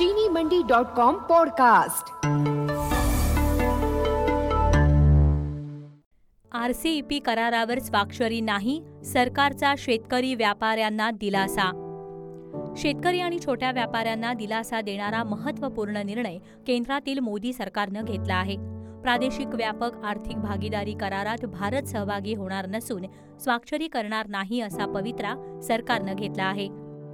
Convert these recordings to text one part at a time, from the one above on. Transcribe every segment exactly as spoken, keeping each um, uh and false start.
चीनी Mandi dot com podcast. RCEP करारावर स्वाक्षरी नाही, सरकारचा शेतकरी व्यापाऱ्यांना दिलासा। शेतकरी आणि छोट्या व्यापाऱ्यांना दिलासा देणारा महत्त्वपूर्ण निर्णय केंद्रातील मोदी सरकारनं घेतला आहे। प्रादेशिक व्यापक आर्थिक भागीदारी करारात भारत सहभागी होणार नसून स्वाक्षरी करणार नाही असा पवित्रा सरकारनं घेतला आहे।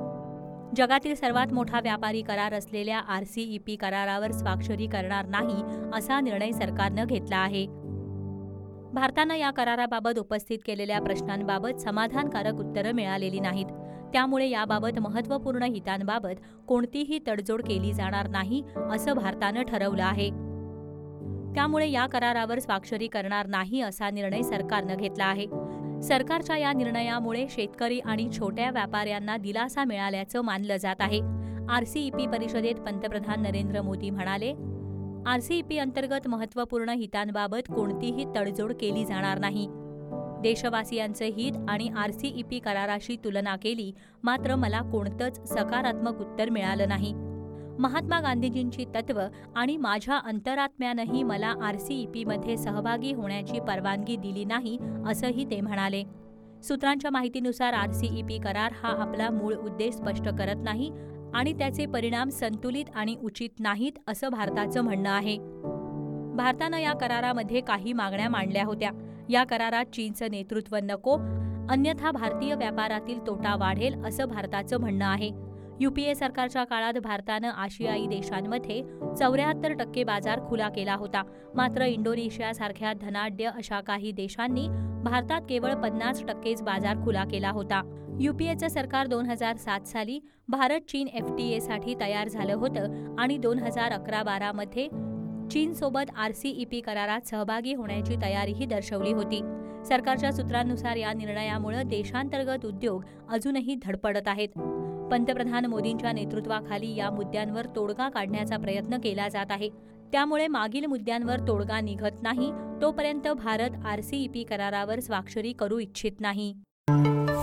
जगातील सर्वात मोठा व्यापारी करार असलेल्या आरसीईपी करारावर स्वाक्षरी करणार नाही असा निर्णय सरकारनं घेतला आहे। भारतानं या कराराबाबत उपस्थित केलेल्या प्रश्नांबाबत समाधानकारक उत्तरं मिळालेली नाहीत। त्यामुळे याबाबत महत्त्वपूर्ण हितांबाबत कोणतीही तडजोड केली जाणार नाही असं भारतानं ठरवलं आहे। त्यामुळे या करारावर स्वाक्षरी करणार नाही असा निर्णय सरकारनं घेतला आहे। सरकारच्या या निर्णयामुळे शेतकरी आणि छोट्या व्यापाऱ्यांना दिलासा मिळाल्याचं मानलं जात आहे। आरसीईपी परिषदेत पंतप्रधान नरेंद्र मोदी म्हणाले, आरसीईपी अंतर्गत महत्त्वपूर्ण हितांबाबत कोणतीही तडजोड केली जाणार नाही। देशवासियांचं हित आणि आरसीईपी कराराशी तुलना केली मात्र मला कोणतंच सकारात्मक उत्तर मिळालं नाही। महात्मा गांधीजींची तत्व आणि माझ्या अंतरात्म्यानंही मला आरसीईपीमध्ये सहभागी होण्याची परवानगी दिली नाही असंही ते म्हणाले। सूत्रांच्या माहितीनुसार आरसीईपी करार हा आपला मूळ उद्देश स्पष्ट करत नाही आणि त्याचे परिणाम संतुलित आणि उचित नाहीत असं भारताचं म्हणणं आहे। भारतानं या करारामध्ये काही मागण्या मांडल्या होत्या। या करारात चीनचं नेतृत्व नको, अन्यथा भारतीय व्यापारातील तोटा वाढेल असं भारताचं म्हणणं आहे। यूपीए सरकारच्या काळात भारतानं आशियाई देशांमध्ये चौऱ्याहत्तर टक्के बाजार खुला केला होता, मात्र इंडोनेशियासारख्या धनाढ्य अशा काही देशांनी भारतात केवळ पन्नास टक्केच बाजार खुला केला होता। यूपीएचं सरकार दोन हजार सात साली भारत चीन एफटीएसाठी तयार झालं होतं आणि दोन हजार अकरा बारा मध्ये चीनसोबत आरसीईपी करारात सहभागी होण्याची तयारीही दर्शवली होती। सरकारच्या सूत्रांनुसार या निर्णयामुळे देशांतर्गत उद्योग अजूनही धडपडत आहेत। पंतप्रधान मोदींच्या नेतृत्वाखाली या मुद्द्यांवर तोडगा काढण्याचा प्रयत्न केला जात आहे। त्यामुळे मागील मुद्द्यांवर तोडगा निघत नाही तोपर्यंत भारत आरसीईपी करारावर स्वाक्षरी करू इच्छित नाही।